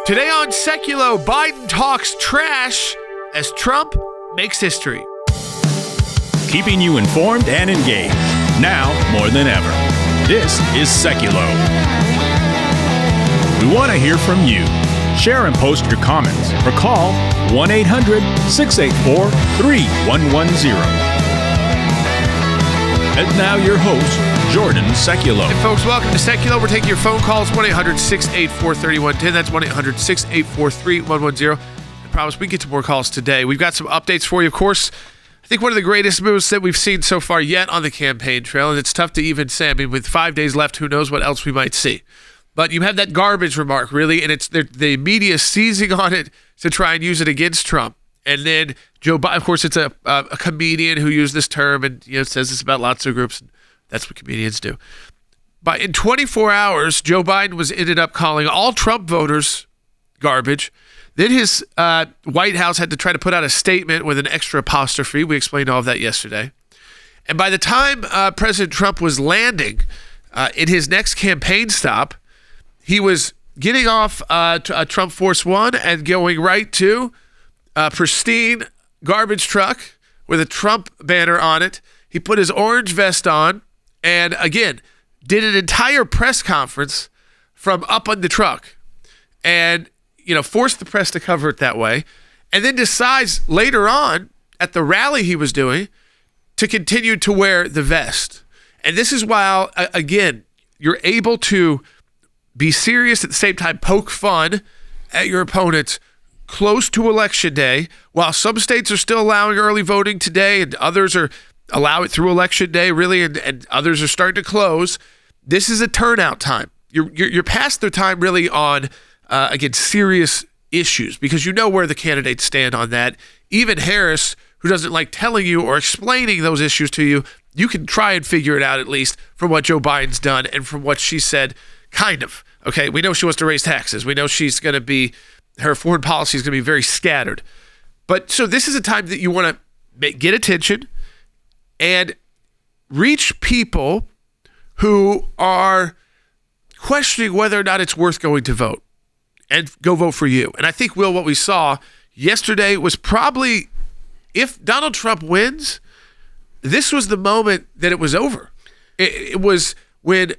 Today on Seculo, Biden talks trash as Trump makes history. Keeping you informed and engaged, now more than ever. This is Seculo. We want to hear from you. Share and post your comments or call 1-800-684-3110. And now your host, Jordan Seculo. And folks, welcome to Seculo. We're taking your phone calls, 1-800-684-3110. That's 1-800-684-3110. I promise we get to more calls today. We've got some updates for you. Of course, I think one of the greatest moves that we've seen so far yet on the campaign trail, and it's tough to even say. I mean, with 5 days left, who knows what else we might see. But you have that garbage remark, really, and it's the media seizing on it to try and use it against Trump. And then Joe Biden, of course, it's a comedian who used this term and says this about lots of groups. That's what comedians do. But in 24 hours, Joe Biden ended up calling all Trump voters garbage. Then his White House had to try to put out a statement with an extra apostrophe. We explained all of that yesterday. And by the time President Trump was landing in his next campaign stop, he was getting off Trump Force One and going right to a pristine garbage truck with a Trump banner on it. He put his orange vest on and, again, did an entire press conference from up on the truck and, forced the press to cover it that way. And then decides later on at the rally he was doing to continue to wear the vest. And this is while, again, you're able to be serious at the same time, poke fun at your opponents close to Election Day, while some states are still allowing early voting today and others allow it through Election Day, really, and others are starting to close. This is a turnout time. You're past the time, really, on, again, serious issues, because you know where the candidates stand on that. Even Harris, who doesn't like telling you or explaining those issues to you, you can try and figure it out, at least, from what Joe Biden's done and from what she said, kind of. Okay, we know she wants to raise taxes. We know she's going to be, her foreign policy is going to be very scattered. But so this is a time that you want to get attention and reach people who are questioning whether or not it's worth going to vote and go vote for you. And I think, Will, what we saw yesterday was probably, if Donald Trump wins, this was the moment that it was over. It was when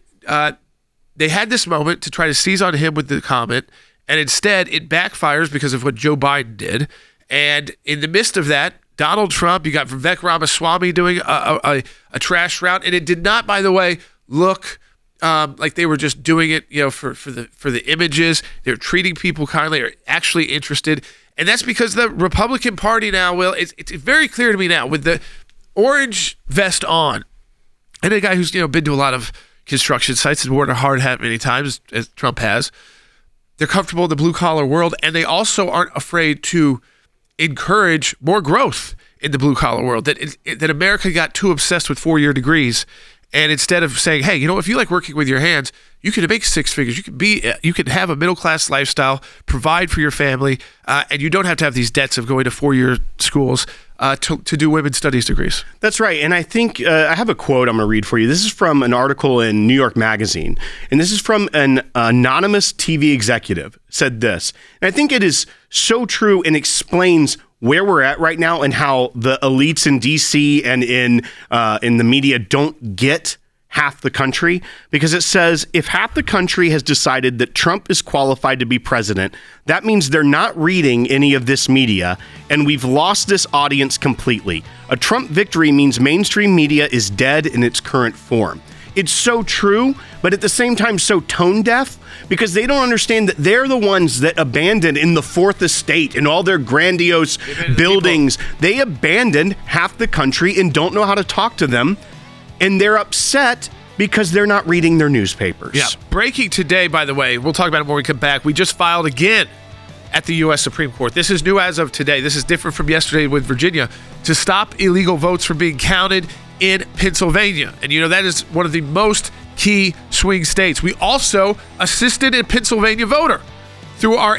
they had this moment to try to seize on him with the comment, and instead it backfires because of what Joe Biden did. And in the midst of that, Donald Trump, you got Vivek Ramaswamy doing a trash route, and it did not, by the way, look like they were just doing it, for the images. They're treating people kindly, are actually interested, and that's because the Republican Party now, Will, it's very clear to me now with the orange vest on, and a guy who's been to a lot of construction sites and worn a hard hat many times, as Trump has. They're comfortable in the blue-collar world, and they also aren't afraid to encourage more growth in the blue-collar world. That America got too obsessed with four-year degrees, and instead of saying, hey, if you like working with your hands, you can make six figures. You can have a middle-class lifestyle, provide for your family, and you don't have to have these debts of going to four-year schools to do women's studies degrees. That's right. And I think I have a quote I'm going to read for you. This is from an article in New York Magazine. And this is from an anonymous TV executive said this. And I think it is so true and explains where we're at right now and how the elites in D.C. and in the media don't get half the country, because it says if half the country has decided that Trump is qualified to be president, that means they're not reading any of this media, and we've lost this audience completely. A Trump victory means mainstream media is dead in its current form. It's so true, but at the same time so tone deaf, because they don't understand that they're the ones that abandoned in the Fourth Estate and all their grandiose buildings. They abandoned half the country and don't know how to talk to them. And they're upset because they're not reading their newspapers. Yeah. Breaking today, by the way, we'll talk about it when we come back. We just filed again at the U.S. Supreme Court. This is new as of today. This is different from yesterday with Virginia, to stop illegal votes from being counted in Pennsylvania. And that is one of the most key swing states. We also assisted a Pennsylvania voter through our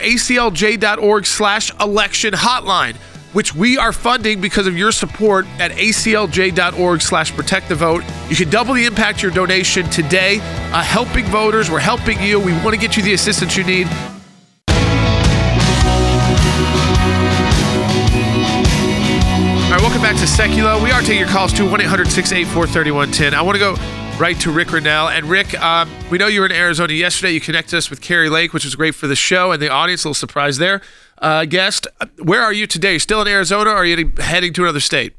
aclj.org/election hotline, which we are funding because of your support at aclj.org/protect the vote. You can double the impact of your donation today. Helping voters, we're helping you. We want to get you the assistance you need. welcome back to Seculo. We are taking your calls to 1-800-684-3110. I want to go right to Rick Rennell. And Rick, we know you were in Arizona yesterday. You connected us with Kari Lake, which was great for the show and the audience. A little surprise there. Guest, where are you today? Still in Arizona, or are you heading to another state?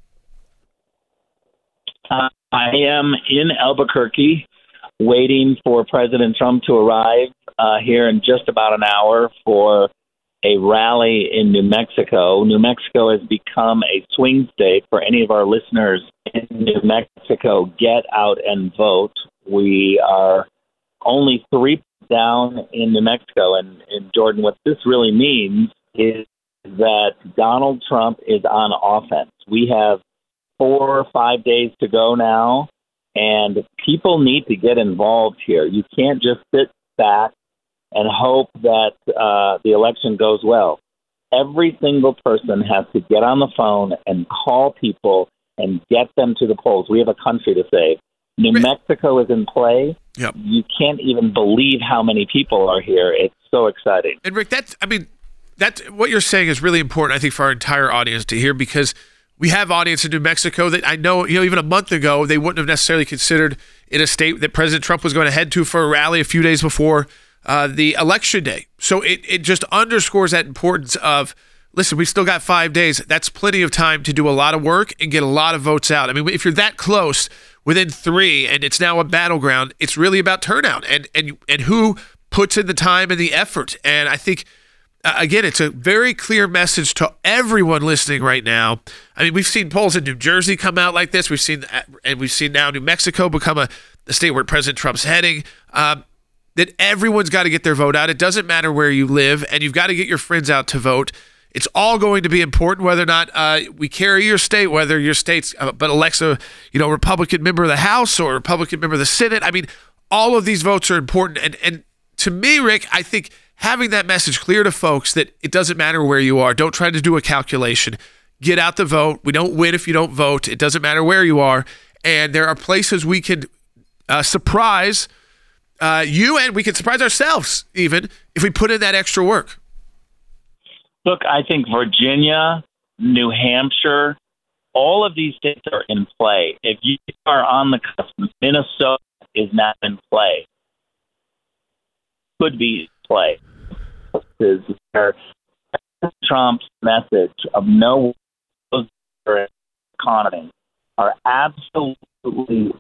I am in Albuquerque, waiting for President Trump to arrive here in just about an hour for a rally in New Mexico. New Mexico has become a swing state. For any of our listeners in New Mexico, get out and vote. We are only 3 down in New Mexico. And Jordan, what this really means is that Donald Trump is on offense. We have 4 or 5 days to go now, and people need to get involved here. You can't just sit back and hope that the election goes well. Every single person has to get on the phone and call people and get them to the polls. We have a country to save. New Mexico is in play. Yep. You can't even believe how many people are here. It's so exciting. And Rick, that's what you're saying is really important, I think, for our entire audience to hear, because we have audience in New Mexico that I know, even a month ago, they wouldn't have necessarily considered it a state that President Trump was going to head to for a rally a few days before the election day. So it just underscores that importance of, listen, we've still got 5 days. That's plenty of time to do a lot of work and get a lot of votes out. I mean, if you're that close within 3 and it's now a battleground, it's really about turnout and who puts in the time and the effort. And I think, again, it's a very clear message to everyone listening right now. I mean, we've seen polls in New Jersey come out like this. We've seen now New Mexico become a state where President Trump's heading. That everyone's got to get their vote out. It doesn't matter where you live, and you've got to get your friends out to vote. It's all going to be important, whether or not we carry your state, whether your state's but elects a Republican member of the House or a Republican member of the Senate. I mean, all of these votes are important. And to me, Rick, I think having that message clear to folks that it doesn't matter where you are. Don't try to do a calculation. Get out the vote. We don't win if you don't vote. It doesn't matter where you are. And there are places we can surprise you, and we can surprise ourselves even if we put in that extra work. Look, I think Virginia, New Hampshire, all of these states are in play. If you are on the cusp, Minnesota is not in play. Could be in play. Is where Trump's message of no economy are absolutely.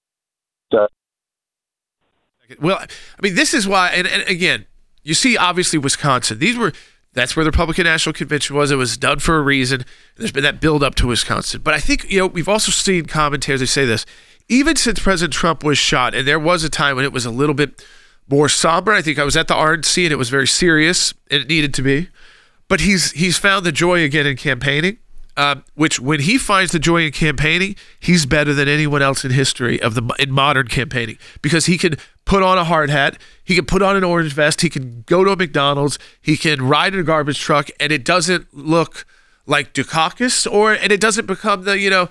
Well, I mean, this is why, and again, you see, obviously, Wisconsin. That's where the Republican National Convention was. It was done for a reason. There's been that build up to Wisconsin. But I think, we've also seen commentators that say this, even since President Trump was shot, and there was a time when it was a little bit more somber. I think I was at the RNC and it was very serious, and it needed to be. But he's found the joy again in campaigning. Which when he finds the joy in campaigning, he's better than anyone else in history in modern campaigning, because he can put on a hard hat, he can put on an orange vest, he can go to a McDonald's, he can ride in a garbage truck, and it doesn't look like Dukakis, and it doesn't become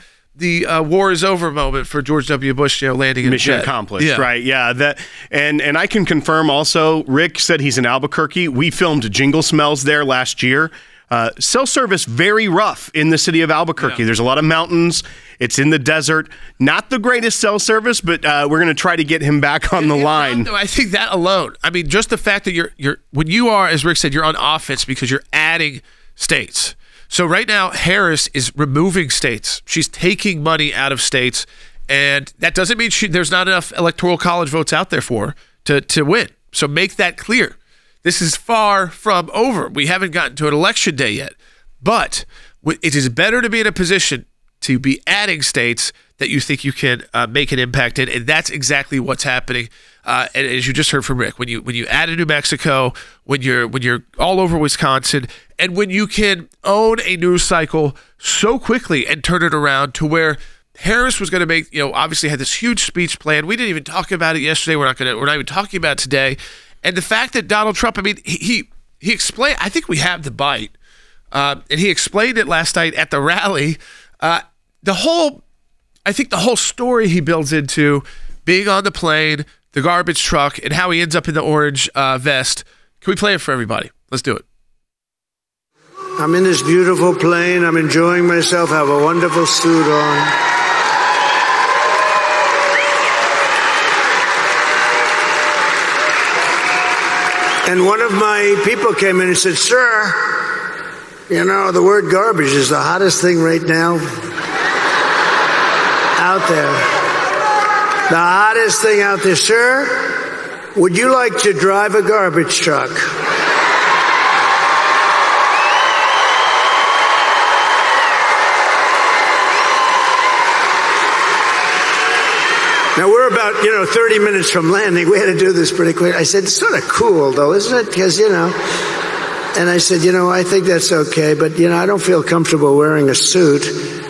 the war is over moment for George W. Bush, landing in mission accomplished, right? Yeah, that and I can confirm also. Rick said he's in Albuquerque. We filmed Jingle Smells there last year. Cell service very rough in the city of Albuquerque. Yeah. There's a lot of mountains. It's in the desert. Not the greatest cell service, but we're going to try to get him back on the line. No, I think that alone. I mean, just the fact that you're when you are, as Rick said, you're on offense because you're adding states. So right now, Harris is removing states. She's taking money out of states, and that doesn't mean there's not enough electoral college votes out there for her to win. So make that clear. This is far from over. We haven't gotten to an election day yet. But it is better to be in a position to be adding states that you think you can make an impact in, and that's exactly what's happening. And as you just heard from Rick, when you add a New Mexico, when you're all over Wisconsin, and when you can own a news cycle so quickly and turn it around to where Harris was going to make, obviously had this huge speech plan. We didn't even talk about it yesterday. We're not even talking about it today. And the fact that Donald Trump, I mean, he explained, I think we have the bite, and he explained it last night at the rally. The whole story he builds into being on the plane, the garbage truck, and how he ends up in the orange vest. Can we play it for everybody? Let's do it. I'm in this beautiful plane. I'm enjoying myself. I have a wonderful suit on. And one of my people came in and said, "Sir, you know, the word garbage is the hottest thing right now out there. The hottest thing out there. Sir, would you like to drive a garbage truck?" Now, we're about, 30 minutes from landing. We had to do this pretty quick. I said, "It's sort of cool, though, isn't it? Because, And I said, I think that's okay, but, I don't feel comfortable wearing a suit."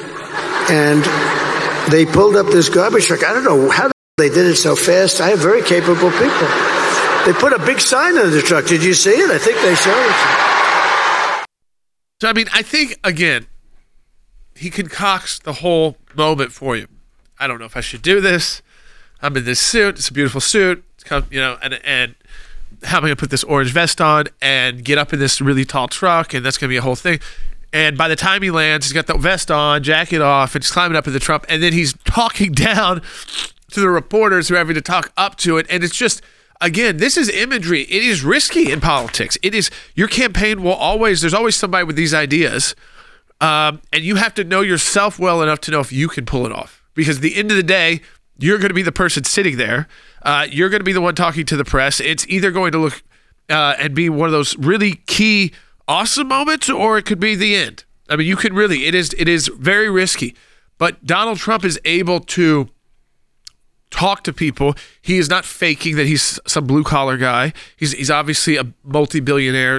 And they pulled up this garbage truck. I don't know how they did it so fast. I have very capable people. They put a big sign on the truck. Did you see it? I think they showed it. So, I think, again, he concocts the whole moment for you. I don't know if I should do this. I'm in this suit. It's a beautiful suit. And how am I going to put this orange vest on and get up in this really tall truck? And that's going to be a whole thing. And by the time he lands, he's got the vest on, jacket off, and he's climbing up in the truck. And then he's talking down to the reporters who are having to talk up to it. And it's just, again, this is imagery. It is risky in politics. It is, your campaign there's always somebody with these ideas. And you have to know yourself well enough to know if you can pull it off. Because at the end of the day, you're going to be the person sitting there. You're going to be the one talking to the press. It's either going to look and be one of those really key, awesome moments, or it could be the end. You can really, it is very risky. But Donald Trump is able to talk to people. He is not faking that he's some blue-collar guy. He's obviously a multi-billionaire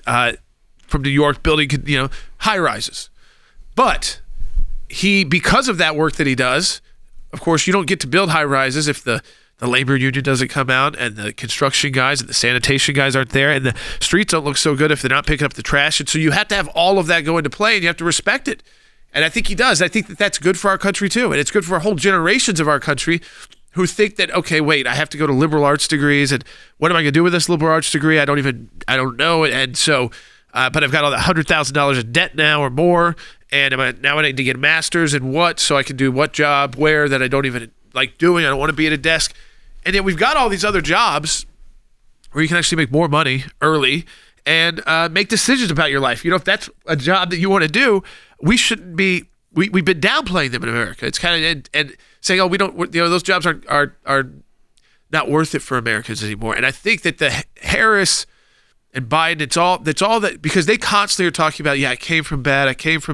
from New York, building, high-rises. But because of that work that he does, of course, you don't get to build high-rises if the labor union doesn't come out and the construction guys and the sanitation guys aren't there and the streets don't look so good if they're not picking up the trash. And so you have to have all of that go into play and you have to respect it. And I think he does. I think that that's good for our country too. And it's good for whole generations of our country who think that, okay, wait, I have to go to liberal arts degrees and what am I going to do with this liberal arts degree? I don't know. And so, but I've got all that $100,000 in debt now or more. And now I need to get a master's in what so I can do what job, where that I don't even like doing. I don't want to be at a desk. And yet we've got all these other jobs where you can actually make more money early and make decisions about your life. If that's a job that you want to do, we shouldn't be, we've been downplaying them in America. It's kind of, and saying, oh, we don't, those jobs are not worth it for Americans anymore. And I think that the Harris and Biden, it's all that, because they constantly are talking about, I came from bad,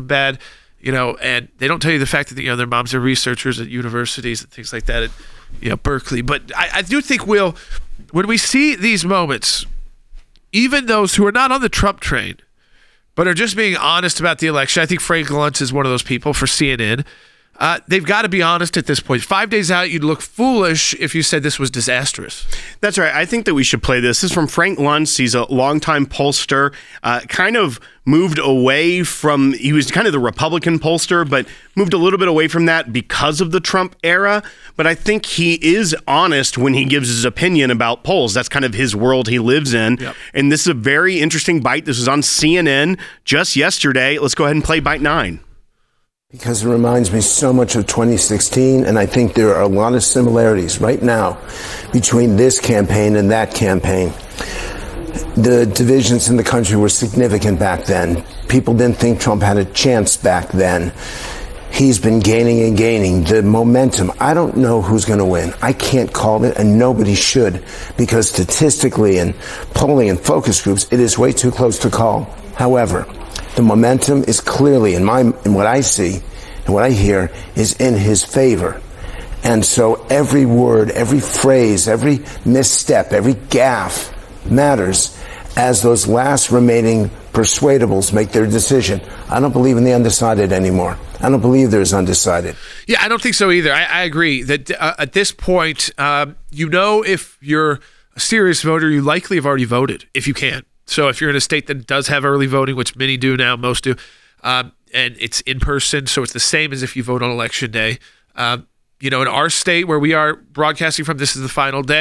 and they don't tell you the fact that, their moms are researchers at universities and things like that at, Berkeley. But I do think when we see these moments, even those who are not on the Trump train, but are just being honest about the election, I think Frank Luntz is one of those people for CNN. They've got to be honest at this point. 5 days out, you'd look foolish if you said this was disastrous. That's right. I think that we should play this. This is from Frank Luntz. He's a longtime pollster, kind of moved away from, he was kind of the Republican pollster, but moved a little bit away from that because of the Trump era. But I think he is honest when he gives his opinion about polls. That's kind of his world he lives in. Yep. And this is a very interesting bite. This was on CNN just yesterday. Let's go ahead and play bite 9. Because it reminds me so much of 2016, and I think there are a lot of similarities right now between this campaign and that campaign. The divisions in the country were significant back then. People didn't think Trump had a chance back then. He's been gaining and gaining. The momentum, I don't know who's going to win. I can't call it, and nobody should, because statistically and polling and focus groups, it is way too close to call. However, the momentum is clearly, in what I see and what I hear, is in his favor. And so every word, every phrase, every misstep, every gaffe matters as those last remaining persuadables make their decision. I don't believe in the undecided anymore. I don't believe there's undecided. Yeah, I don't think so either. I agree that at this point, if you're a serious voter, you likely have already voted, if you can. So if you're in a state that does have early voting, which many do now, most do, and it's in person, so it's the same as if you vote on election day. In our state where we are broadcasting from, this is the final day,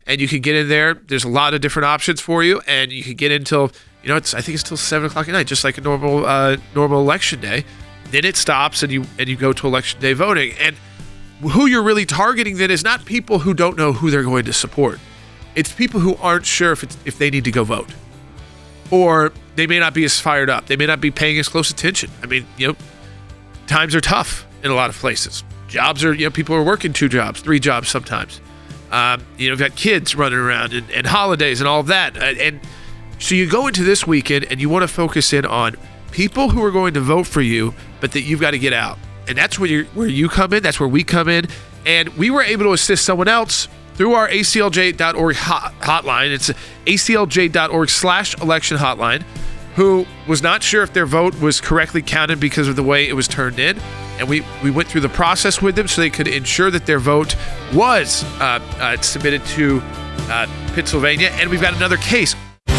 and you can get in there. There's a lot of different options for you, and you can get in till, I think it's till 7 o'clock at night, just like a normal election day. Then it stops, and you go to election day voting. And who you're really targeting then is not people who don't know who they're going to support. It's people who aren't sure if they need to go vote, or they may not be as fired up. They may not be paying as close attention. I mean, times are tough in a lot of places. Jobs are, people are working 2 jobs, 3 jobs sometimes. You've got kids running around and holidays and all of that. And so you go into this weekend and you want to focus in on people who are going to vote for you, but that you've got to get out. And that's where you come in. That's where we come in. And we were able to assist someone else through our aclj.org hotline. It's aclj.org/election hotline, who was not sure if their vote was correctly counted because of the way it was turned in. And we went through the process with them so they could ensure that their vote was submitted to Pennsylvania. And we've got another case.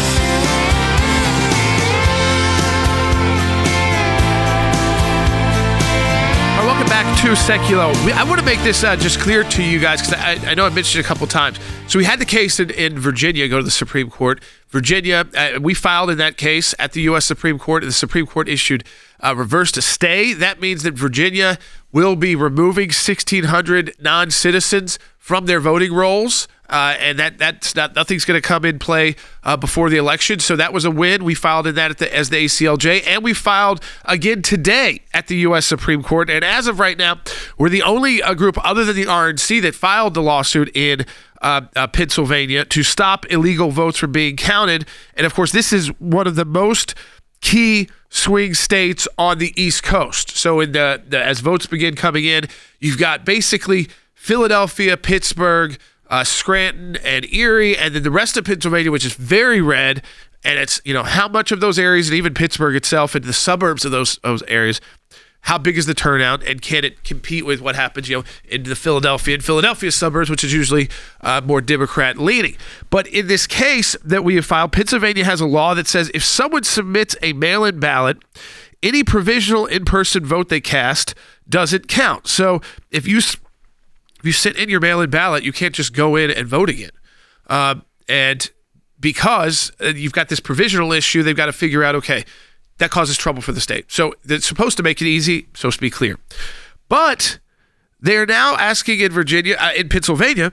Welcome back to Seculo. I want to make this just clear to you guys, because I know I mentioned it a couple times. So we had the case in Virginia go to the Supreme Court. Virginia, we filed in that case at the U.S. Supreme Court, and the Supreme Court issued reversed a stay. That means that Virginia will be removing 1,600 non-citizens from their voting rolls, and that's nothing's going to come in play before the election. So that was a win. We filed in that as the ACLJ, and we filed again today at the U.S. Supreme Court. And as of right now, we're the only group other than the RNC that filed the lawsuit in Pennsylvania to stop illegal votes from being counted. And of course, this is one of the most key swing states on the East Coast. So in as votes begin coming in, you've got basically Philadelphia, Pittsburgh, Scranton, and Erie, and then the rest of Pennsylvania, which is very red. And it's, how much of those areas, and even Pittsburgh itself and the suburbs of those areas, how big is the turnout, and can it compete with what happens, in the Philadelphia suburbs, which is usually more Democrat leaning. But in this case that we have filed, Pennsylvania has a law that says if someone submits a mail-in ballot, any provisional in-person vote they cast doesn't count. So if you sent in your mail-in ballot, you can't just go in and vote again. And because you've got this provisional issue, they've got to figure out, okay, that causes trouble for the state. So it's supposed to make it easy, supposed to be clear. But they're now asking in Pennsylvania,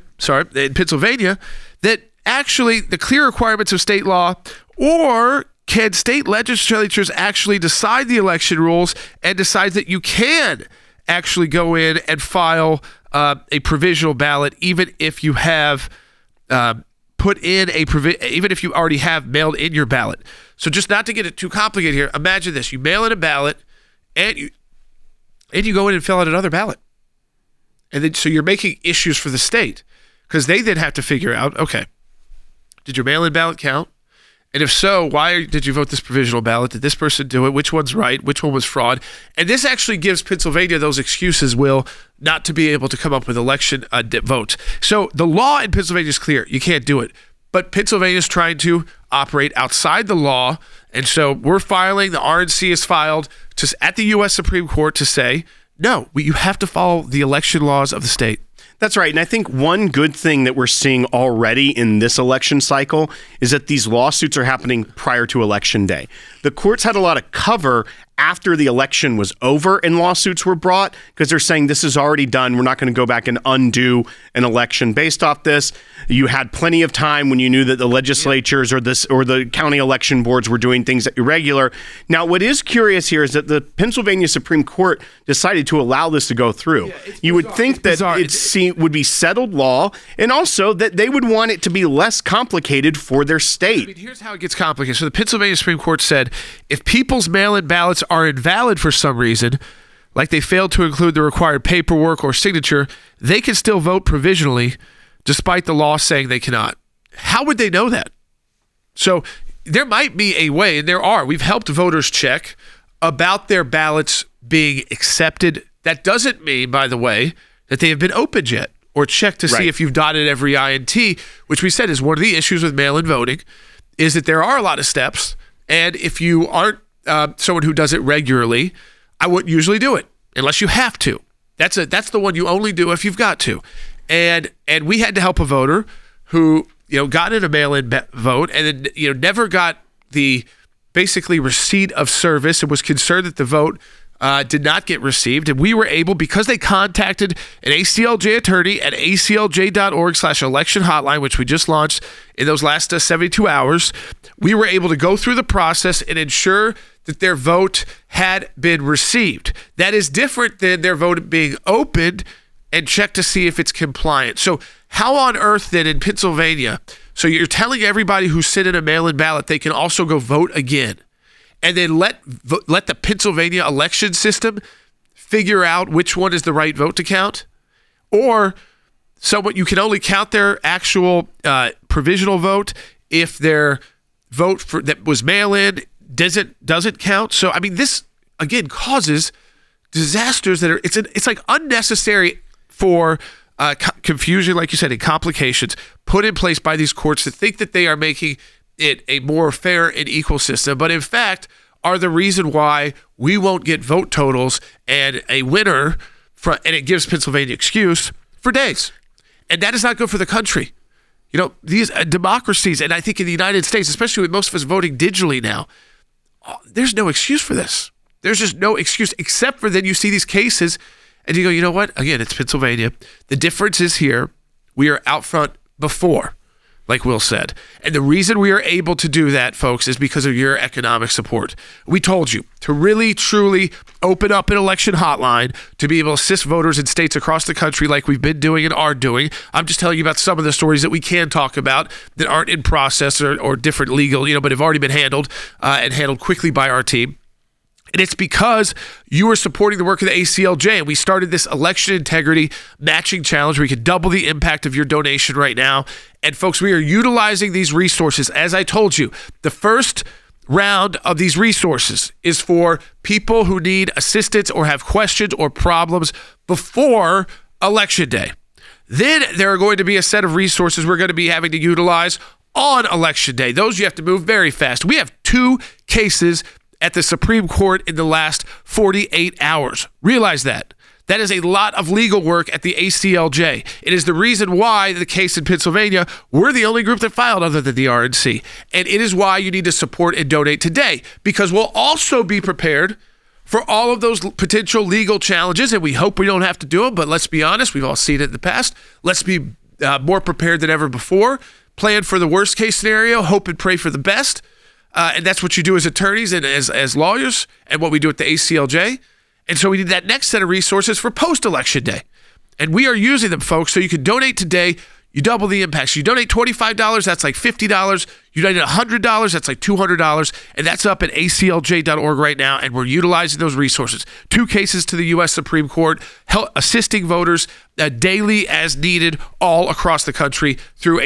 that actually the clear requirements of state law, or can state legislatures actually decide the election rules and decide that you can actually go in and file a provisional ballot, even if you have put in even if you already have mailed in your ballot. So just not to get it too complicated here, imagine this: you mail in a ballot, and you go in and fill out another ballot, and then so you're making issues for the state, because they then have to figure out, okay, did your mail-in ballot count? And if so, why did you vote this provisional ballot? Did this person do it? Which one's right? Which one was fraud? And this actually gives Pennsylvania those excuses, Will, not to be able to come up with election votes. So the law in Pennsylvania is clear. You can't do it. But Pennsylvania is trying to operate outside the law. And so we're filing, the RNC has filed at the U.S. Supreme Court to say, no, you have to follow the election laws of the state. That's right. And I think one good thing that we're seeing already in this election cycle is that these lawsuits are happening prior to Election Day. The courts had a lot of cover after the election was over and lawsuits were brought, because they're saying this is already done. We're not going to go back and undo an election based off this. You had plenty of time when you knew that the legislatures or the county election boards were doing things irregular. Now, what is curious here is that the Pennsylvania Supreme Court decided to allow this to go through. You would think that it would be settled law, and also that they would want it to be less complicated for their state. I mean, here's how it gets complicated. So the Pennsylvania Supreme Court said if people's mail-in ballots are invalid for some reason, like they failed to include the required paperwork or signature, they can still vote provisionally despite the law saying they cannot. How would they know that? So there might be a way, and there are. We've helped voters check about their ballots being accepted. That doesn't mean, by the way, that they have been opened yet or checked to see if you've dotted every I and T, which we said is one of the issues with mail-in voting, is that there are a lot of steps. And if you aren't someone who does it regularly, I wouldn't usually do it unless you have to. That's the one you only do if you've got to. And we had to help a voter who got in a mail-in vote and then never got the basically receipt of service and was concerned that the vote did not get received. And we were able, because they contacted an ACLJ attorney at aclj.org/election hotline, which we just launched in those last 72 hours, we were able to go through the process and ensure that their vote had been received. That is different than their vote being opened and checked to see if it's compliant. So how on earth then in Pennsylvania, so you're telling everybody who sent in a mail-in ballot they can also go vote again, and then let the Pennsylvania election system figure out which one is the right vote to count? Or you can only count their actual provisional vote if their vote that was mail-in doesn't count. So I mean, this again causes disasters that are it's like unnecessary for confusion, like you said, and complications put in place by these courts that think that they are making it a more fair and equal system, but in fact are the reason why we won't get vote totals and a winner, and it gives Pennsylvania excuse for days. And that is not good for the country. These democracies, and I think in the United States, especially with most of us voting digitally now, there's no excuse for this. There's just no excuse, except for then you see these cases and you go, you know what? Again, it's Pennsylvania. The difference is here, we are out front before, like Will said. And the reason we are able to do that, folks, is because of your economic support. We told you to really, truly open up an election hotline to be able to assist voters in states across the country like we've been doing and are doing. I'm just telling you about some of the stories that we can talk about that aren't in process or different legal, but have already been handled and handled quickly by our team. And it's because you are supporting the work of the ACLJ. And we started this election integrity matching challenge where you can double the impact of your donation right now. And folks, we are utilizing these resources. As I told you, the first round of these resources is for people who need assistance or have questions or problems before Election Day. Then there are going to be a set of resources we're going to be having to utilize on Election Day. Those you have to move very fast. We have 2 cases at the Supreme Court in the last 48 hours. Realize that. That is a lot of legal work at the ACLJ. It is the reason why the case in Pennsylvania, we're the only group that filed other than the RNC. And it is why you need to support and donate today, because we'll also be prepared for all of those potential legal challenges, and we hope we don't have to do them, but let's be honest, we've all seen it in the past. Let's be more prepared than ever before. Plan for the worst case scenario, hope and pray for the best. And that's what you do as attorneys and as lawyers, and what we do at the ACLJ. And so we need that next set of resources for post-election day. And we are using them, folks, so you can donate today. You double the impact. So you donate $25, that's like $50. You donate $100, that's like $200. And that's up at aclj.org right now. And we're utilizing those resources. 2 cases to the U.S. Supreme Court, assisting voters daily as needed all across the country through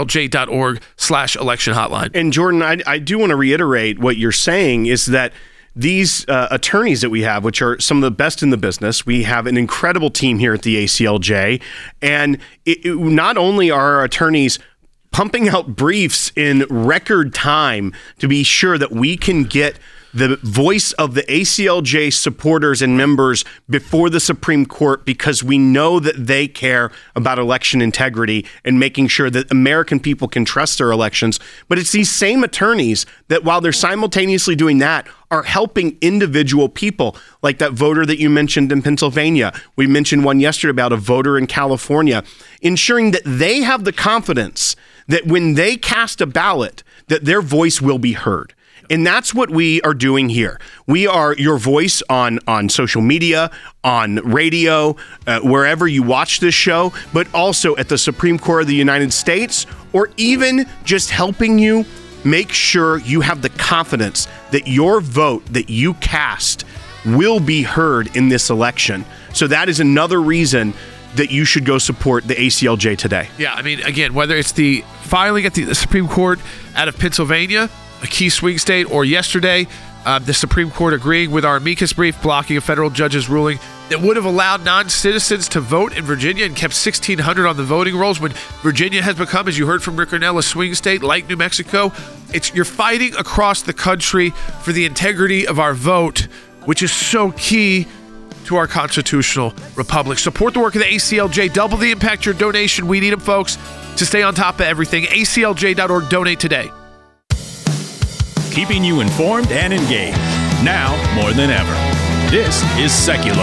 aclj.org/election hotline. And Jordan, I do want to reiterate what you're saying is that these attorneys that we have, which are some of the best in the business, we have an incredible team here at the ACLJ. And not only are our attorneys pumping out briefs in record time to be sure that we can get the voice of the ACLJ supporters and members before the Supreme Court, because we know that they care about election integrity and making sure that American people can trust their elections. But it's these same attorneys that, while they're simultaneously doing that, are helping individual people, like that voter that you mentioned in Pennsylvania. We mentioned one yesterday about a voter in California, ensuring that they have the confidence that when they cast a ballot, that their voice will be heard. And that's what we are doing here. We are your voice on social media, on radio, wherever you watch this show, but also at the Supreme Court of the United States, or even just helping you make sure you have the confidence that your vote that you cast will be heard in this election. So that is another reason that you should go support the ACLJ today. Yeah, I mean, again, whether it's the filing at the Supreme Court out of Pennsylvania, a key swing state, or yesterday, the Supreme Court agreeing with our amicus brief blocking a federal judge's ruling that would have allowed non-citizens to vote in Virginia and kept 1,600 on the voting rolls, when Virginia has become, as you heard from Rick Grenell, a swing state like New Mexico. You're fighting across the country for the integrity of our vote, which is so key to our constitutional republic. Support the work of the ACLJ. Double the impact your donation. We need them, folks, to stay on top of everything. ACLJ.org. Donate today. Keeping you informed and engaged. Now more than ever. This is Seculo.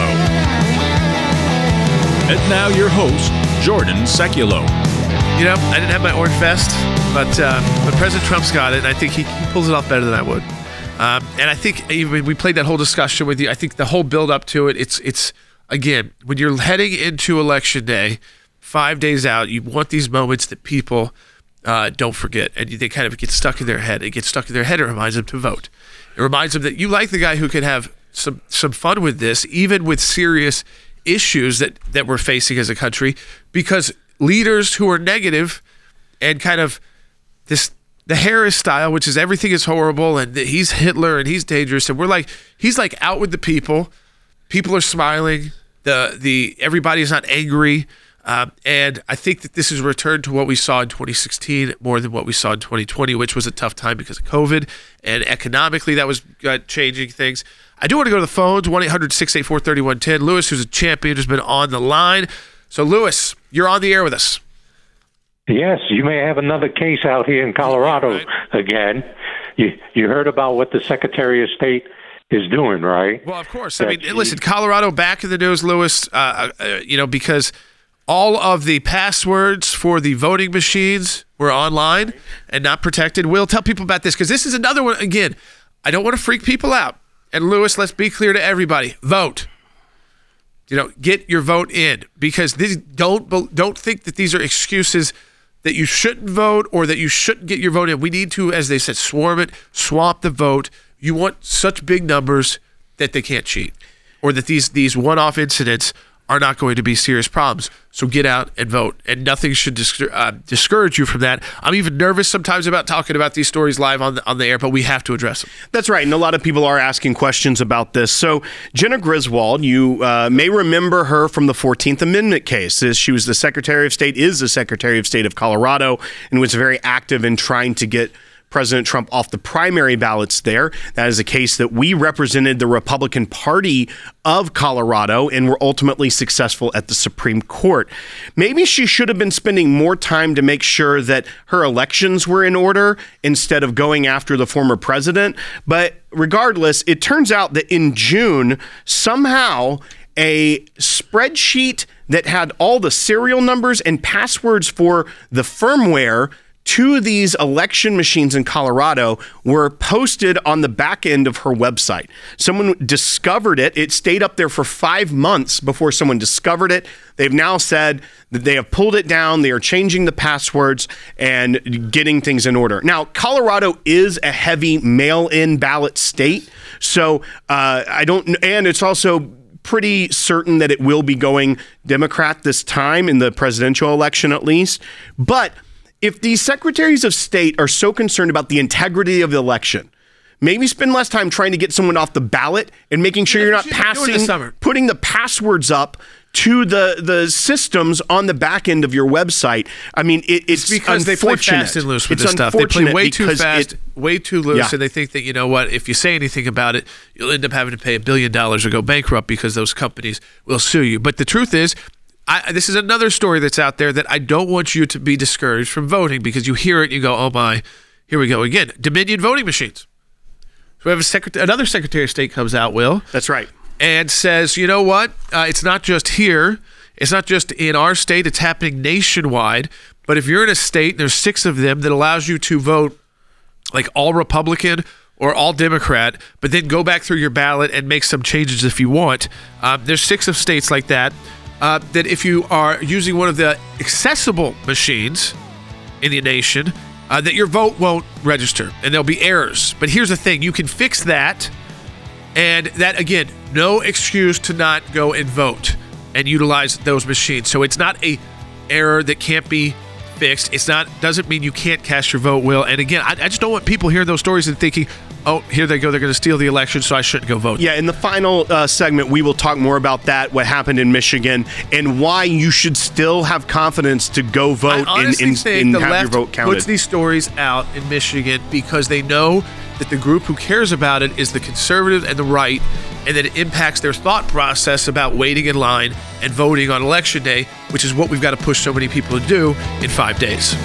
And now your host, Jordan Seculo. You know, I didn't have my orange vest, but President Trump's got it, and I think he pulls it off better than I would. And I think even we played that whole discussion with you. I think the whole build up to it, it's again, when you're heading into Election Day, 5 days out, you want these moments that people don't forget, and they kind of get stuck in their head. It gets stuck in their head. It reminds them to vote. It reminds them that you like the guy who can have some fun with this, even with serious issues that we're facing as a country, because leaders who are negative and kind of the Harris style, which is everything is horrible and he's Hitler and he's dangerous, and he's like out with the people. People are smiling. Everybody's not angry. And I think that this is a return to what we saw in 2016 more than what we saw in 2020, which was a tough time because of COVID, and economically that was changing things. I do want to go to the phones, 1-800-684-3110. Lewis, who's a champion, has been on the line. So, Lewis, you're on the air with us. Yes, you may have another case out here in Colorado again. You heard about what the Secretary of State is doing, right? Well, of course. I mean, listen, Colorado back in the news, Lewis, because all of the passwords for the voting machines were online and not protected. We'll tell people about this because this is another one. Again, I don't want to freak people out. And Lewis, let's be clear to everybody. Vote. Get your vote in, because don't think that these are excuses that you shouldn't vote or that you shouldn't get your vote in. We need to, as they said, swamp the vote. You want such big numbers that they can't cheat, or that these one-off incidents are not going to be serious problems. So get out and vote, and nothing should discourage you from that. I'm even nervous sometimes about talking about these stories live on the air, but we have to address them. That's right, and a lot of people are asking questions about this. So Jena Griswold, you may remember her from the 14th Amendment case. She was the Secretary of State, is the Secretary of State of Colorado, and was very active in trying to get President Trump off the primary ballots there. That is a case that we represented the Republican Party of Colorado and were ultimately successful at the Supreme Court. Maybe she should have been spending more time to make sure that her elections were in order instead of going after the former president. But regardless, it turns out that in June, somehow a spreadsheet that had all the serial numbers and passwords for the firmware to these election machines in Colorado were posted on the back end of her website. Someone discovered it. It stayed up there for 5 months before someone discovered it. They've now said that they have pulled it down. They are changing the passwords and getting things in order. Now, Colorado is a heavy mail-in ballot state. So and it's also pretty certain that it will be going Democrat this time in the presidential election, at least. But if these secretaries of state are so concerned about the integrity of the election, maybe spend less time trying to get someone off the ballot and making sure you're not putting the passwords up to the systems on the back end of your website. I mean, it's because they play fast and loose with this stuff. They play way too fast, way too loose, and they think that, you know what, if you say anything about it, you'll end up having to pay $1 billion or go bankrupt because those companies will sue you. But the truth is, this is another story that's out there that I don't want you to be discouraged from voting, because you hear it and you go, oh my, here we go again. Dominion voting machines. So we have another Secretary of State comes out, Will. That's right. And says, you know what? It's not just here. It's not just in our state. It's happening nationwide. But if you're in a state, there's 6 of them that allows you to vote like all Republican or all Democrat, but then go back through your ballot and make some changes if you want. There's 6 of states like that. That if you are using one of the accessible machines in the nation, that your vote won't register and there'll be errors. But here's the thing, you can fix that, and that, again, no excuse to not go and vote and utilize those machines. So it's not a error that can't be fixed. Doesn't mean you can't cast your vote, Will. And again, I just don't want people hearing those stories and thinking, oh, here they go, they're going to steal the election, so I shouldn't go vote. Yeah, in the final segment, we will talk more about that, what happened in Michigan, and why you should still have confidence to go vote and have your vote counted. The left puts these stories out in Michigan because they know that the group who cares about it is the conservative and the right, and that it impacts their thought process about waiting in line and voting on election day, which is what we've got to push so many people to do in 5 days.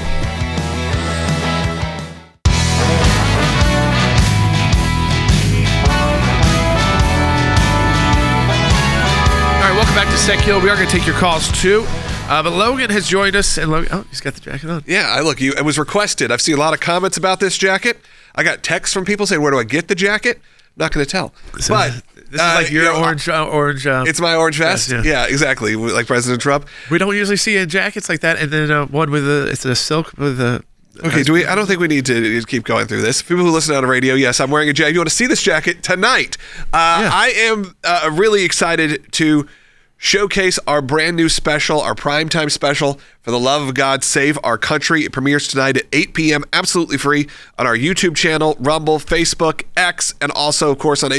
Welcome back to Secular. We are going to take your calls too. But Logan has joined us. And Logan, he's got the jacket on. Yeah, it was requested. I've seen a lot of comments about this jacket. I got texts from people saying, where do I get the jacket? I'm not going to tell. So but this is like your orange. It's my orange vest. Yeah, exactly. Like President Trump. We don't usually see jackets like that. And then one with it's a silk with a. Okay, I don't think we need to keep going through this. People who listen on the radio, yes, I'm wearing a jacket. If you want to see this jacket tonight, I am really excited to showcase our brand new special, our primetime special, For the Love of God, Save Our Country. It premieres tonight at 8 p.m., absolutely free, on our YouTube channel, Rumble, Facebook, X, and also, of course, on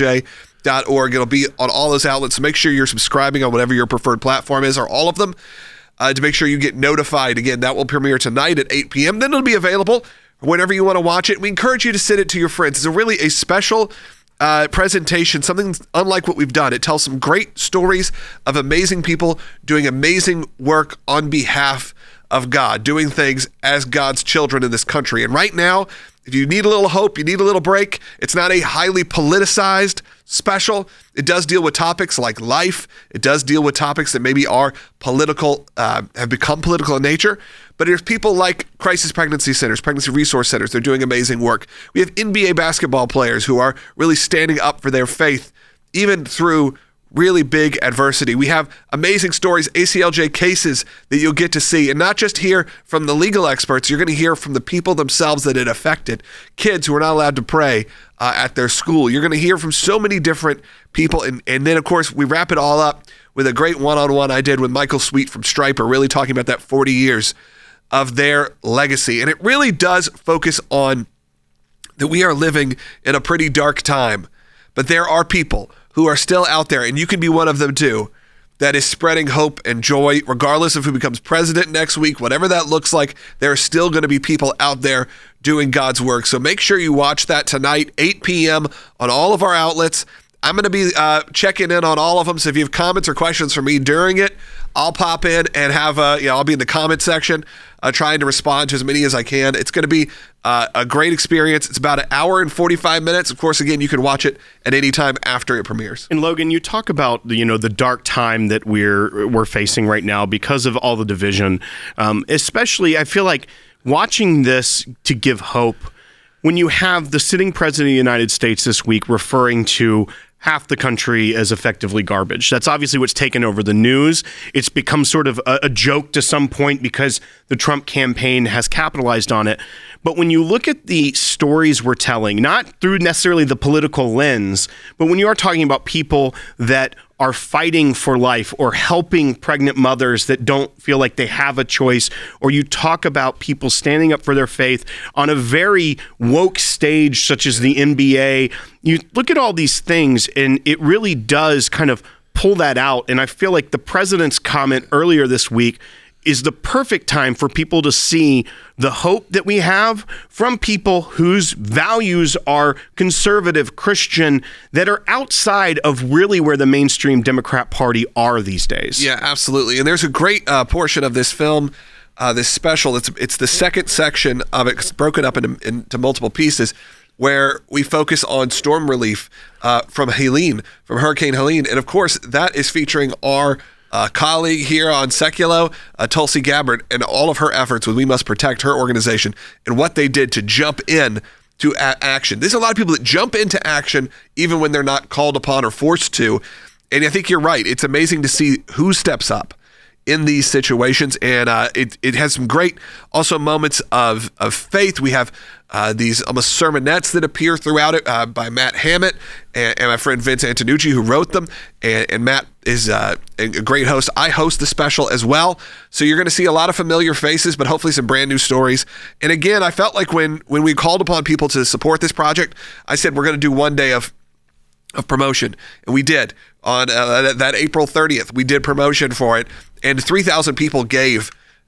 aclj.org. It'll be on all those outlets, so make sure you're subscribing on whatever your preferred platform is, or all of them, to make sure you get notified. Again, that will premiere tonight at 8 p.m. Then it'll be available whenever you want to watch it. We encourage you to send it to your friends. It's really a special presentation, something unlike what we've done. It tells some great stories of amazing people doing amazing work on behalf of God, doing things as God's children in this country. And right now, if you need a little hope, you need a little break, it's not a highly politicized special. It does deal with topics like life. It does deal with topics that maybe are political, have become political in nature. But there's people like crisis pregnancy centers, pregnancy resource centers. They're doing amazing work. We have NBA basketball players who are really standing up for their faith, even through really big adversity. We have amazing stories, ACLJ cases that you'll get to see, and not just hear from the legal experts. You're going to hear from the people themselves that it affected, kids who are not allowed to pray at their school. You're going to hear from so many different people, and then, of course, we wrap it all up with a great one-on-one I did with Michael Sweet from Stryper, really talking about that 40 years of their legacy. And it really does focus on that we are living in a pretty dark time, but there are people who are still out there, and you can be one of them too, that is spreading hope and joy, regardless of who becomes president next week, whatever that looks like. There are still going to be people out there doing God's work. So make sure you watch that tonight, 8 p.m. on all of our outlets. I'm going to be checking in on all of them. So if you have comments or questions for me during it, I'll pop in and have I'll be in the comment section trying to respond to as many as I can. It's going to be a great experience. It's about an hour and 45 minutes. Of course, again, you can watch it at any time after it premieres. And Logan, you talk about the dark time that we're facing right now because of all the division. Especially, I feel like watching this to give hope when you have the sitting president of the United States this week referring to half the country as effectively garbage. That's obviously what's taken over the news. It's become sort of a joke to some point because the Trump campaign has capitalized on it. But when you look at the stories we're telling, not through necessarily the political lens, but when you are talking about people that are fighting for life or helping pregnant mothers that don't feel like they have a choice, or you talk about people standing up for their faith on a very woke stage such as the NBA, you look at all these things and it really does kind of pull that out. And I feel like the president's comment earlier this week is the perfect time for people to see the hope that we have from people whose values are conservative, Christian, that are outside of really where the mainstream Democrat Party are these days. Yeah, absolutely. And there's a great portion of this film, this special. It's the second section of it. It's broken up into multiple pieces where we focus on storm relief from Hurricane Helene. And of course, that is featuring our colleague here on Seculo, Tulsi Gabbard, and all of her efforts with We Must Protect, her organization, and what they did to jump in to action. There's a lot of people that jump into action even when they're not called upon or forced to. And I think you're right. It's amazing to see who steps up in these situations. And it has some great also moments of faith. We have these almost sermonettes that appear throughout it by Matt Hammett and my friend Vince Antonucci, who wrote them. And Matt is a great host. I host the special as well. So you're going to see a lot of familiar faces, but hopefully some brand new stories. And again, I felt like when we called upon people to support this project, I said we're going to do one day of promotion. And we did. On that April 30th, we did promotion for it. And 3,000 people gave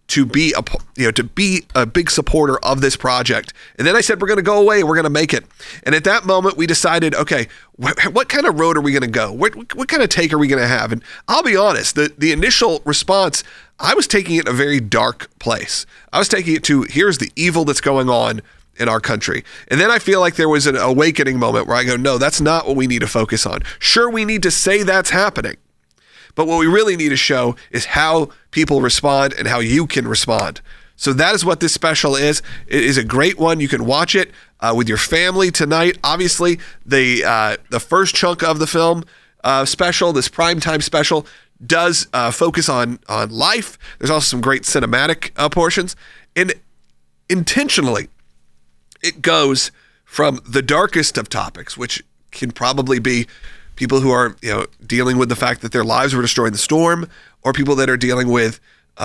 to be a big supporter of this project. And then I said, we're going to go away. We're going to make it. And at that moment, we decided, okay, what kind of road are we going to go? What kind of take are we going to have? And I'll be honest, the initial response, I was taking it in a very dark place. I was taking it to, here's the evil that's going on in our country. And then I feel like there was an awakening moment where I go, no, that's not what we need to focus on. Sure, we need to say that's happening. But what we really need to show is how people respond and how you can respond. So that is what this special is. It is a great one. You can watch it with your family tonight. Obviously, the first chunk of the film special, this primetime special, does focus on life. There's also some great cinematic portions. And intentionally, it goes from the darkest of topics, which can probably be people who are, dealing with the fact that their lives were destroyed in the storm, or people that are dealing with,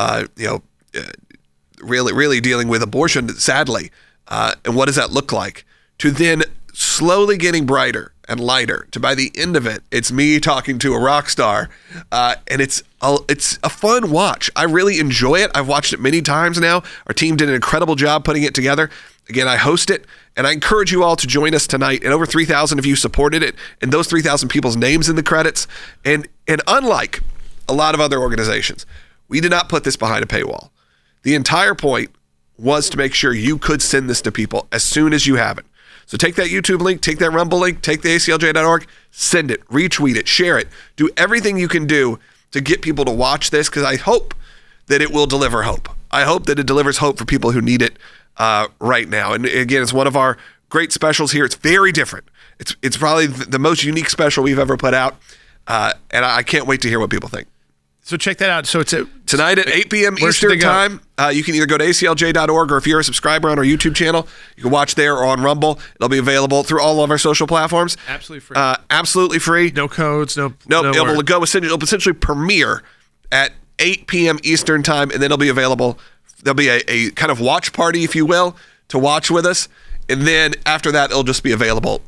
really dealing with abortion, sadly. And what does that look like? To then slowly getting brighter and lighter, to by the end of it, it's me talking to a rock star. And it's a fun watch. I really enjoy it. I've watched it many times now. Our team did an incredible job putting it together. Again, I host it, and I encourage you all to join us tonight. And over 3,000 of you supported it, and those 3,000 people's names in the credits. And unlike a lot of other organizations, we did not put this behind a paywall. The entire point was to make sure you could send this to people as soon as you have it. So take that YouTube link, take that Rumble link, take the ACLJ.org, send it, retweet it, share it. Do everything you can do to get people to watch this, because I hope that it will deliver hope. I hope that it delivers hope for people who need it right now. And again, it's one of our great specials here. It's very different. It's probably the most unique special we've ever put out. And I can't wait to hear what people think. So check that out. So it's tonight at 8 p.m. Eastern time. You can either go to aclj.org, or if you're a subscriber on our YouTube channel, you can watch there or on Rumble. It'll be available through all of our social platforms. Absolutely free. Absolutely free. No codes. No. It'll essentially premiere at 8 p.m. Eastern time, and then it'll be available. There'll be a kind of watch party, if you will, to watch with us. And then after that, it'll just be available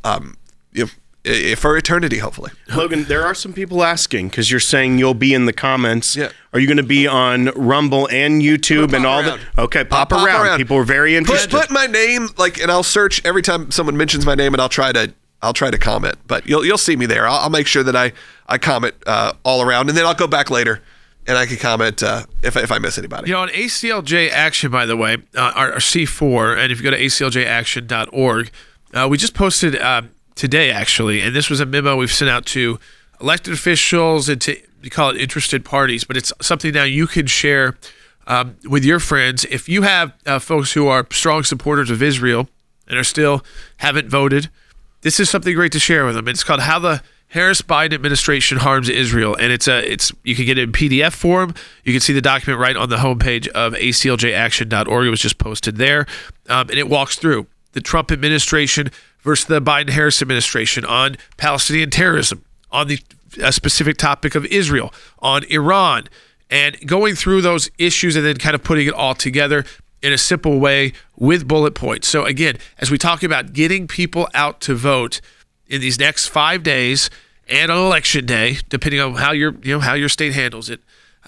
for eternity, hopefully. Logan, there are some people asking, because you're saying you'll be in the comments. Yeah. Are you going to be on Rumble and YouTube and all that? Okay, pop around. People are very interested. Put my name, and I'll search every time someone mentions my name, and I'll try to comment. But you'll see me there. I'll make sure that I comment all around, and then I'll go back later and I can comment if I miss anybody. On ACLJ Action, by the way, our C4, and if you go to acljaction.org, we just posted today, actually, and this was a memo we've sent out to elected officials and to, we call it interested parties, but it's something now you can share with your friends. If you have folks who are strong supporters of Israel and are still haven't voted, this is something great to share with them. It's called How the Harris-Biden Administration Harms Israel, and it's you can get it in PDF form. You can see the document right on the homepage of acljaction.org. It was just posted there, and it walks through the Trump administration versus the Biden-Harris administration on Palestinian terrorism, on the specific topic of Israel, on Iran, and going through those issues and then kind of putting it all together in a simple way with bullet points. So again, as we talk about getting people out to vote in these next 5 days and on election day, depending on how your state handles it,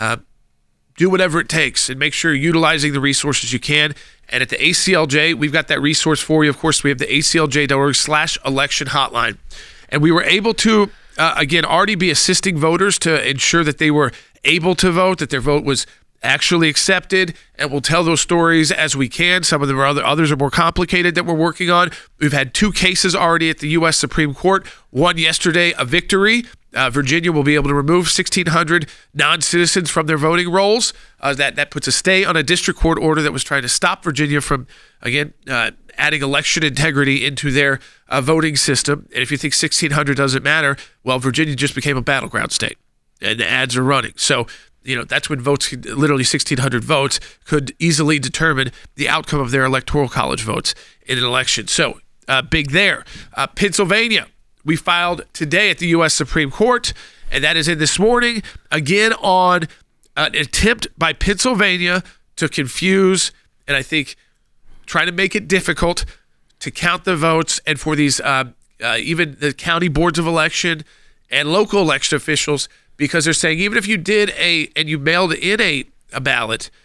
do whatever it takes and make sure you're utilizing the resources you can. And at the ACLJ, we've got that resource for you. Of course, we have the aclj.org/election hotline. And we were able to, again, already be assisting voters to ensure that they were able to vote, that their vote was actually accepted, and we'll tell those stories as we can. Some of them are others are more complicated that we're working on. We've had 2 cases already at the U.S. Supreme Court. One yesterday, a victory. Virginia will be able to remove 1,600 non-citizens from their voting rolls. That puts a stay on a district court order that was trying to stop Virginia from, again, adding election integrity into their voting system. And if you think 1,600 doesn't matter, well, Virginia just became a battleground state, and the ads are running. So, that's when votes, literally 1,600 votes, could easily determine the outcome of their electoral college votes in an election. So, big there. Pennsylvania, we filed today at the U.S. Supreme Court, and that is in this morning, again on an attempt by Pennsylvania to confuse and I think try to make it difficult to count the votes, and for these even the county boards of election and local election officials, because they're saying even if you did and you mailed in a ballot,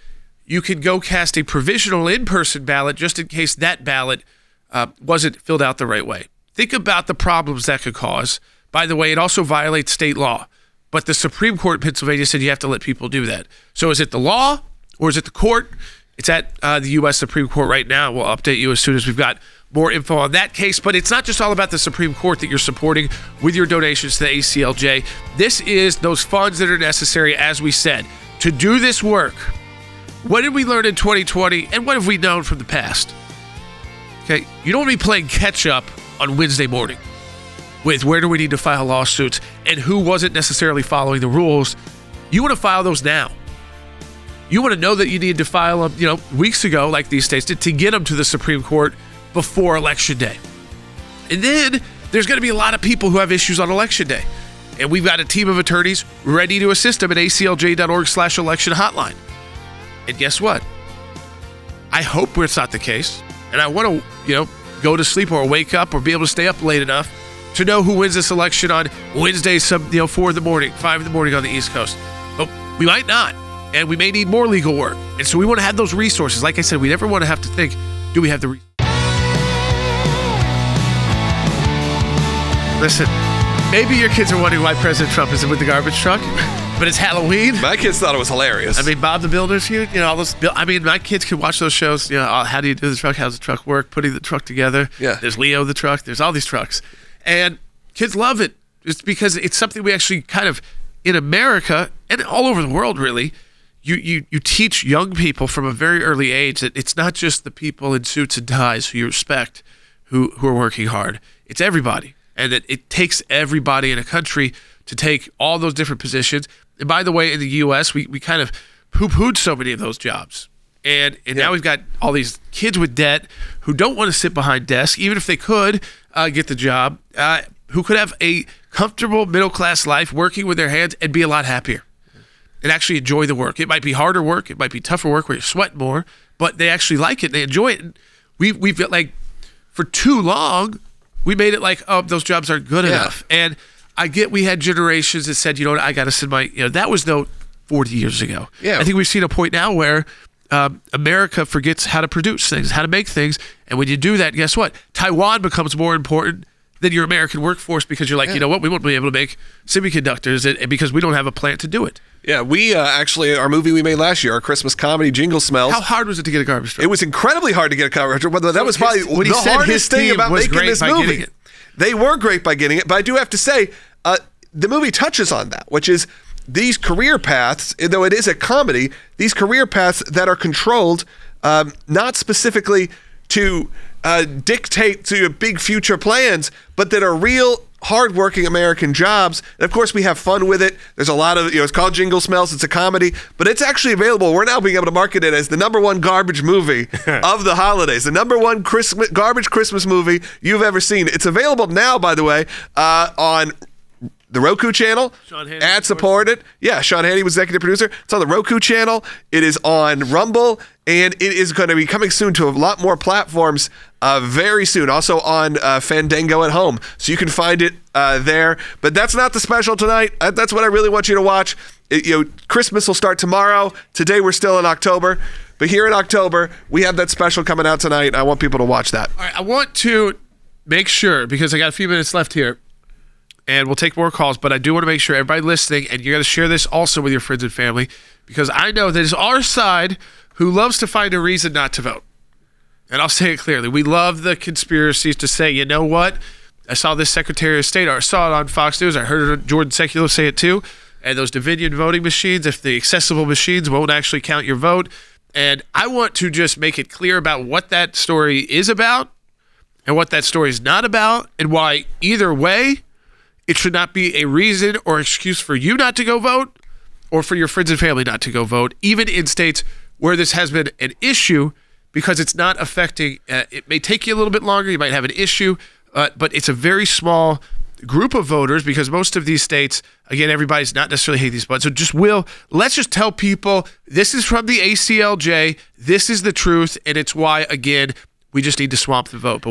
you can go cast a provisional in-person ballot just in case that ballot wasn't filled out the right way. Think about the problems that could cause. By the way, it also violates state law. But the Supreme Court in Pennsylvania said you have to let people do that. So is it the law or is it the court? It's at the U.S. Supreme Court right now. We'll update you as soon as we've got more info on that case. But it's not just all about the Supreme Court that you're supporting with your donations to the ACLJ. This is those funds that are necessary, as we said, to do this work. What did we learn in 2020, and what have we known from the past? Okay, you don't want to be playing catch-up on Wednesday morning with where do we need to file lawsuits and who wasn't necessarily following the rules. You want to file those now. You want to know that you need to file them, weeks ago, like these states did, to get them to the Supreme Court before Election Day. And then there's going to be a lot of people who have issues on Election Day. And we've got a team of attorneys ready to assist them at aclj.org/election hotline. And guess what? I hope it's not the case. And I want to, go to sleep or wake up or be able to stay up late enough to know who wins this election on Wednesday, 4 in the morning, 5 in the morning on the East Coast. But we might not. And we may need more legal work. And so we want to have those resources. Like I said, we never want to have to think, do we have the Listen, maybe your kids are wondering why President Trump isn't with the garbage truck, but it's Halloween. My kids thought it was hilarious. I mean, Bob the Builder's here. All those. My kids could watch those shows. How do you do the truck? How does the truck work? Putting the truck together. Yeah. There's Leo the truck. There's all these trucks, and kids love it. It's because it's something we actually kind of in America and all over the world, really. You teach young people from a very early age that it's not just the people in suits and ties who you respect who are working hard. It's everybody. And that it takes everybody in a country to take all those different positions. And by the way, in the U.S., we kind of poo-pooed so many of those jobs. And now we've got all these kids with debt who don't want to sit behind desks, even if they could get the job, who could have a comfortable middle-class life working with their hands and be a lot happier and actually enjoy the work. It might be harder work. It might be tougher work where you sweat more, but they actually like it. They enjoy it. And we've got, for too long, we made it like, oh, those jobs aren't good enough. And I get we had generations that said, I got to send my, that was 40 years ago. Yeah. I think we've seen a point now where America forgets how to produce things, how to make things. And when you do that, guess what? Taiwan becomes more important than your American workforce because you're like, you know what? We won't be able to make semiconductors because we don't have a plant to do it. Yeah, we actually, our movie we made last year, our Christmas comedy, Jingle Smells. How hard was it to get a garbage truck? It was incredibly hard to get a garbage truck. That was probably the hardest thing about making this movie. They were great by getting it, but I do have to say, the movie touches on that, which is these career paths, though it is a comedy, these career paths that are controlled not specifically to dictate to your big future plans, but that are real hardworking American jobs. And of course, we have fun with it. There's a lot of, it's called Jingle Smells. It's a comedy, but it's actually available. We're now being able to market it as the #1 garbage movie of the holidays, the #1 garbage Christmas movie you've ever seen. It's available now, by the way, on the Roku channel, ad supported. Yeah, Sean Hannity was executive producer. It's on the Roku channel. It is on Rumble, and it is going to be coming soon to a lot more platforms very soon. Also on Fandango at home, so you can find it there. But that's not the special tonight. That's what I really want you to watch. Christmas will start tomorrow. Today we're still in October, but here in October we have that special coming out tonight. I want people to watch that. All right, I want to make sure, because I got a few minutes left here, and we'll take more calls, but I do want to make sure everybody listening, and you're going to share this also with your friends and family, because I know that it's our side who loves to find a reason not to vote. And I'll say it clearly. We love the conspiracies to say, you know what? I saw this Secretary of State, or I saw it on Fox News. I heard Jordan Sekulow say it too. And those Dominion voting machines, if the accessible machines won't actually count your vote. And I want to just make it clear about what that story is about and what that story is not about, and why either way, it should not be a reason or excuse for you not to go vote or for your friends and family not to go vote, even in states where this has been an issue, because it's not affecting, it may take you a little bit longer, you might have an issue, but it's a very small group of voters, because most of these states, again, everybody's not necessarily hating these buttons. So let's just tell people this is from the ACLJ, this is the truth, and it's why, again, we just need to swamp the vote. But Will.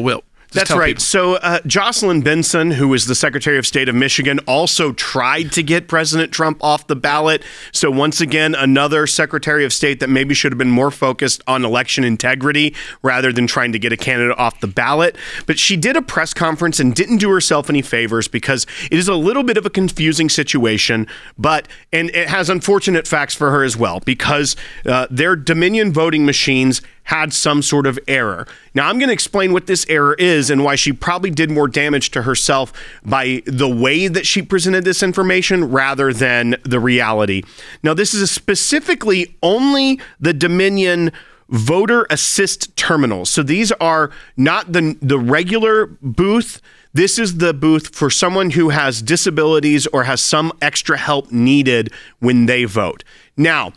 That's tell right. people. So Jocelyn Benson, who was the Secretary of State of Michigan, also tried to get President Trump off the ballot. So once again, another Secretary of State that maybe should have been more focused on election integrity rather than trying to get a candidate off the ballot. But she did a press conference and didn't do herself any favors because it is a little bit of a confusing situation, and it has unfortunate facts for her as well because their Dominion voting machines had some sort of error. Now, I'm going to explain what this error is and why she probably did more damage to herself by the way that she presented this information rather than the reality. Now, this is specifically only the Dominion voter assist terminals. So these are not the regular booth. This is the booth for someone who has disabilities or has some extra help needed when they vote. Now,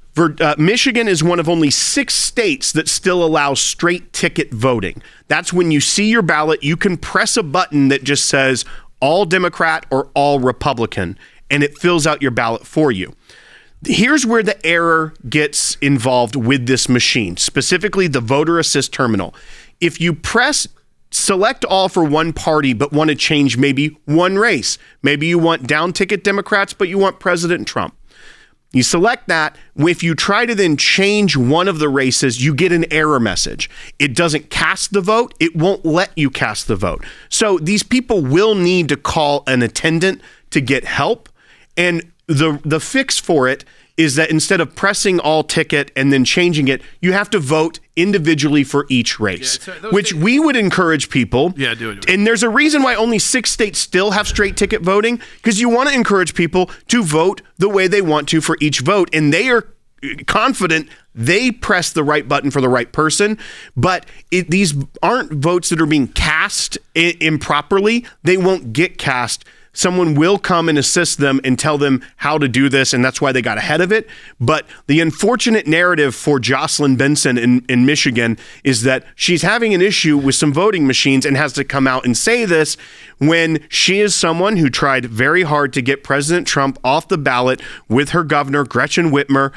Michigan is one of only 6 states that still allow straight ticket voting. That's when you see your ballot, you can press a button that just says all Democrat or all Republican, and it fills out your ballot for you. Here's where the error gets involved with this machine, specifically the voter assist terminal. If you press select all for one party but want to change maybe one race, maybe you want down ticket Democrats but you want President Trump. You select that. If you try to then change one of the races, you get an error message. It doesn't cast the vote. It won't let you cast the vote. So these people will need to call an attendant to get help. And the fix for it is that instead of pressing all ticket and then changing it, you have to vote individually for each race, which we would encourage people. Yeah, do it. And there's a reason why only 6 states still have straight ticket voting, because you want to encourage people to vote the way they want to for each vote. And they are confident they press the right button for the right person, but these aren't votes that are being cast improperly. They won't get cast. Someone will come and assist them and tell them how to do this, and that's why they got ahead of it. But the unfortunate narrative for Jocelyn Benson in Michigan is that she's having an issue with some voting machines and has to come out and say this when she is someone who tried very hard to get President Trump off the ballot with her governor, Gretchen Whitmer.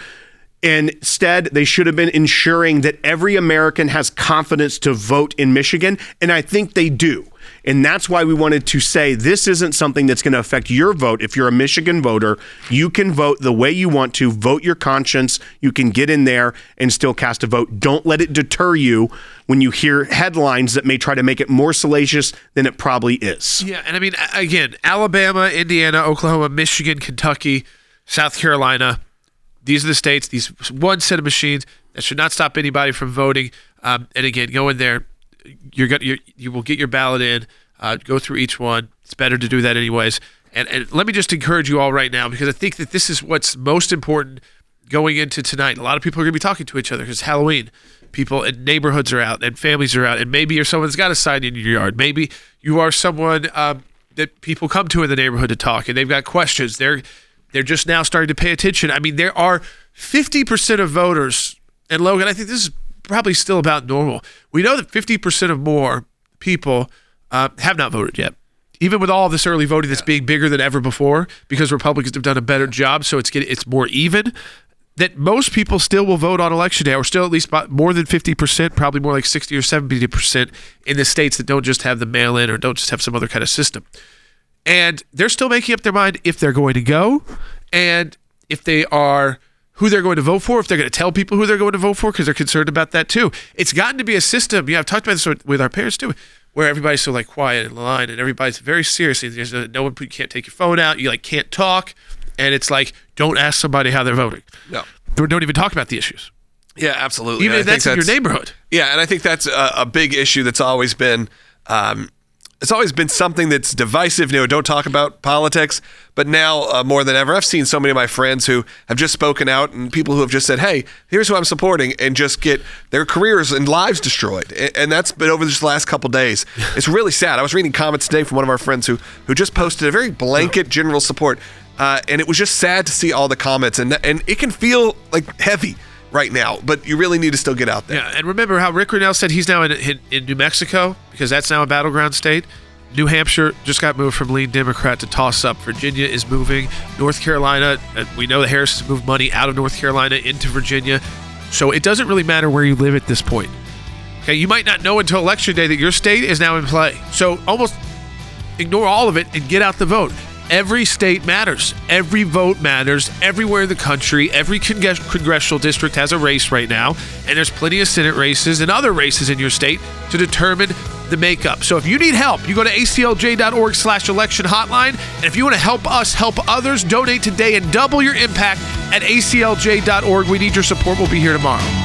Instead, they should have been ensuring that every American has confidence to vote in Michigan, and I think they do. And that's why we wanted to say this isn't something that's going to affect your vote. If you're a Michigan voter, you can vote the way you want to, vote your conscience. You can get in there and still cast a vote. Don't let it deter you when you hear headlines that may try to make it more salacious than it probably is. Yeah, and I mean, again, Alabama, Indiana, Oklahoma, Michigan, Kentucky, South Carolina, these are the states, these one set of machines that should not stop anybody from voting. And again, go in there. You will get your ballot in, go through each one. It's better to do that anyways. And let me just encourage you all right now, because I think that this is what's most important going into tonight. A lot of people are going to be talking to each other because it's Halloween. People and neighborhoods are out and families are out. And maybe you're someone that's got a sign in your yard. Maybe you are someone that people come to in the neighborhood to talk, and they've got questions. They're just now starting to pay attention. I mean, there are 50% of voters, and Logan, I think this is probably still about normal. We know that 50% of more people have not voted yet, even with all this early voting that's being bigger than ever before because Republicans have done a better job, so it's more even, that most people still will vote on election day, or still at least more than 50%, probably more like 60 or 70% in the states that don't just have the mail-in or don't just have some other kind of system. And they're still making up their mind if they're going to go and if they are who they're going to vote for, if they're going to tell people who they're going to vote for, because they're concerned about that too. It's gotten to be a system. I've talked about this with our parents too, where everybody's so like quiet in the line and everybody's very serious. There's no one, you can't take your phone out. You like can't talk. And it's like, don't ask somebody how they're voting. No. Don't even talk about the issues. Yeah, absolutely. Even if that's in your neighborhood. Yeah, and I think that's a big issue that's always been it's always been something that's divisive. Don't talk about politics. But now more than ever, I've seen so many of my friends who have just spoken out and people who have just said, hey, here's who I'm supporting, and just get their careers and lives destroyed. And that's been over this last couple days. It's really sad. I was reading comments today from one of our friends who just posted a very blanket general support. And it was just sad to see all the comments. And it can feel like heavy right now, but you really need to still get out there. Yeah, and remember how Rick Renell said he's now in New Mexico, because that's now a battleground state. New Hampshire just got moved from lean Democrat to toss up. Virginia is moving. North Carolina, we know that Harris has moved money out of North Carolina into Virginia. So it doesn't really matter where you live at this point. Okay, you might not know until Election Day that your state is now in play. So almost ignore all of it and get out the vote. Every state matters. Every vote matters. Everywhere in the country, every congressional district has a race right now, and there's plenty of Senate races and other races in your state to determine the makeup. So if you need help, you go to aclj.org/election hotline, and if you want to help us help others, donate today and double your impact at aclj.org. We need your support. We'll be here tomorrow.